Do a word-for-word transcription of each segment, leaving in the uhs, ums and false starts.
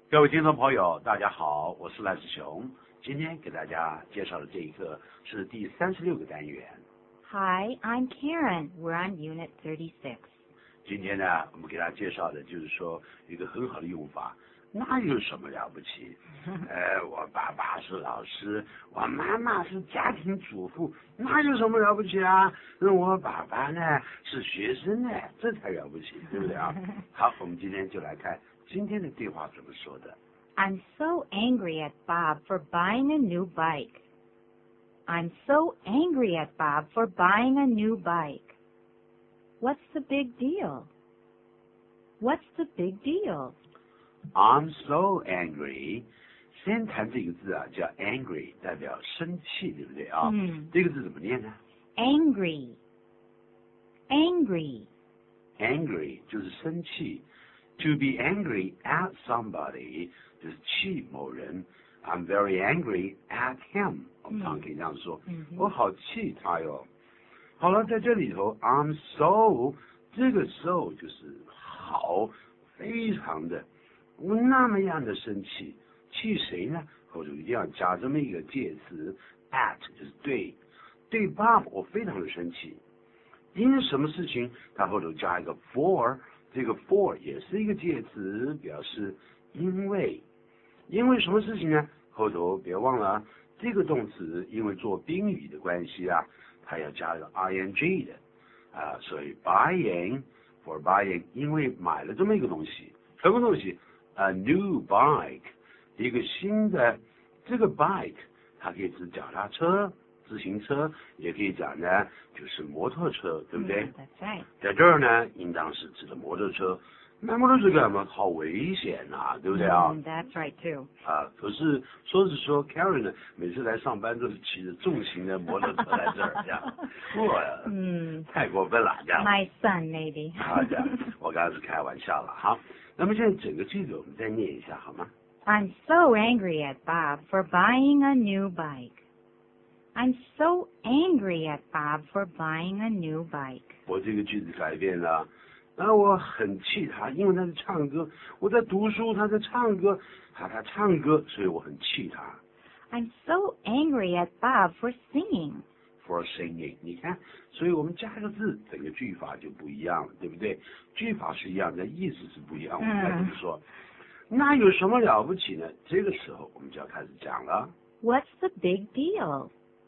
各位听众朋友，大家好，我是赖志雄。今天给大家介绍的这一课是第三十六个单元。 Hi, I'm Karen. We're on Unit thirty-six. 今天呢，我们给大家介绍的就是说一个很好的用法。那有什么了不起？呃，我爸爸是老师，我妈妈是家庭主妇，那有什么了不起啊？那我爸爸呢是学生呢，这才了不起，对不对啊？好，我们今天就来看今天的对话怎么说的。 I'm so angry at Bob for buying a new bike. I'm so angry at Bob for buying a new bike. What's the big deal? What's the big deal? I'm so angry. 先谈这个字啊，叫 angry， 代表生气，对不对啊？ 嗯。 这个字怎么念呢 Angry. Angry. Angry 就是生气。To be angry at somebody 就是气某人。I'm very angry at him。我们常常可以这样说， 嗯、 我好气他哟。好了，在这里头 ，I'm so 这个 so 就是好，非常的，我那么样的生气，气谁呢？后头一定要加这么一个介词 at， 就是对，对 Bob 我非常的生气，因为什么事情？它后头加一个 for， 这个 for 也是一个介词，表示因为，因为什么事情呢？后头别忘了这个动词，因为做宾语的关系啊。它要加一个 ing 的啊，所以 buying for buying， 因为买了这么一个东西，什么东西 ？A new bike， 一个新的这个 bike， 它可以指脚踏车、自行车，也可以讲呢就是摩托车，对不对？ Mm, that's right. 在这儿呢，应当是指的摩托车。买摩托车干嘛？好危险呐、啊，对不对啊？ Mm, that's right too. 啊，可是说是说 Karen 呢，每次来上班都是骑着重型的摩托车来这儿，这样，哇， 嗯， 太过分了，这样。 My son, maybe. 好的，我刚才是开玩笑了。好，那么现在整个句子我们再念一下好吗？ I'm so angry at Bob for buying a new bike. I'm so angry at Bob for buying a new bike. 我这个句子改变了。那我很气他，因为他在唱歌。我在读书，他在唱歌，他他唱歌，所以我很气他。 I'm so angry at Bob for singing. For singing， 你看，所以我们加个字，整个句法就不一样了，对不对？句法是一样的，意思是不一样。我们该怎么说？那有什么了不起呢？这个时候我们就要开始讲了。 What's the big deal?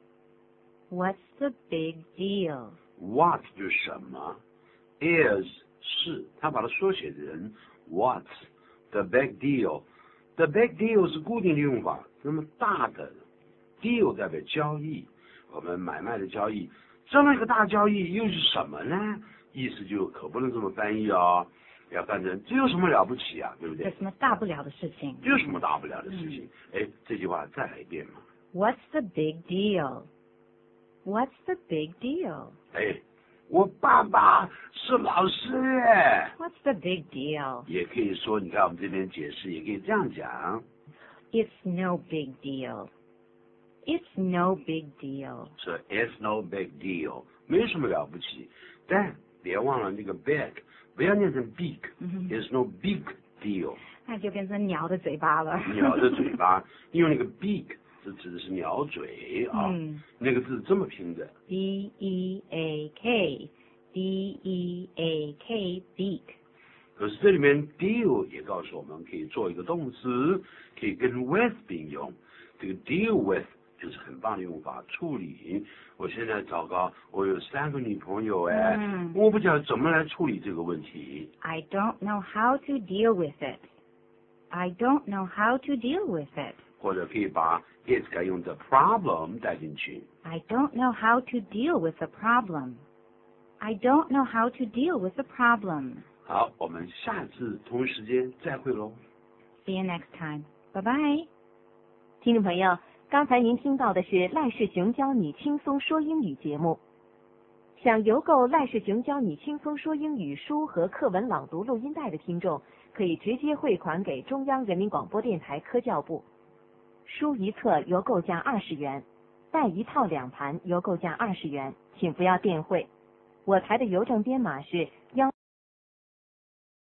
What's the big deal? What 就是什么 ，is 是，他把它缩写成 What's the big deal？The big deal 是固定的用法，那么大的 deal 代表交易，我们买卖的交易，这么一个大交易又是什么呢？意思就可不能这么翻译哦，要翻成这有什么了不起啊，对不对？ 有什么大不了的事情？ 这有什么大不了的事情？哎、嗯，这句话再来一遍嘛。 What's the big deal? What's the big deal? 哎，我爸爸是老师耶。 What's the big deal? 也可以说，你看我们这边解释，也可以这样讲。 It's no big deal. It's no big deal. 是 It's no big deal， 没什么了不起。但别忘了那个 big， 不要念成 big。It's no big deal。 那就变成鸟的嘴巴了。 鸟的嘴巴，因为那个 big 是指的是鸟嘴啊。嗯。那个字这么拼的。 B E A K。B E A K beak。 可是这里面 deal 也告诉我们可以做一个动词，可以跟 with 并用。这个 deal with 就是很棒的用法，处理。我现在糟糕，我有三个女朋友哎，嗯、我不知道怎么来处理这个问题。 I don't know how to deal with it. I don't know how to deal with it. 或者可以把 it 该用的 problem 带进去。 I don't know how to deal with the problem.I don't know how to deal with the problem. 好，我们下次同一时间再会喽。 See you next time. Bye bye. 听众朋友，刚才您听到的是赖世雄教你轻松说英语节目。想邮购赖世雄教你轻松说英语书和课文朗读录音带的听众，可以直接汇款给中央人民广播电台科教部。书一册邮购价二十元，带一套两盘邮购价二十元，请不要电汇。我台的邮政编码是幺。